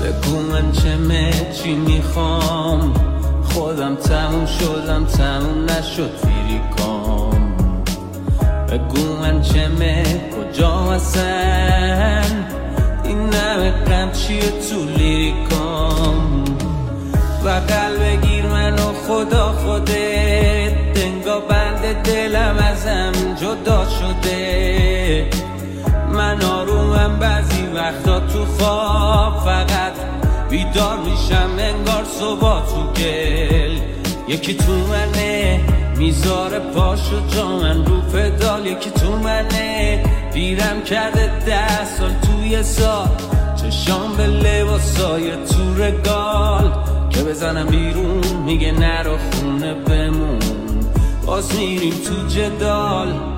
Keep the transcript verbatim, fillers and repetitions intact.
بگو من چمه چی میخوام، خودم تموم شدم تموم نشد فیریکام. بگو من چمه کجا هستن این نمه غم چیه تو لیریکام. بغل بگیر منو خدا خودت، دنگا بند دلم ازم جدا شده. من آرومم بعضی وقتا تو خواب، فقط بیدار میشم انگار صبح تو گل. یکی تو منه میذاره پاشو جا من رو پدال، یکی تو منه پیرم کرده ده سال توی سال، چشام به لباسای تو رگال که بزنم بیرون میگه نرو خونه بمون. باز میریم تو جدال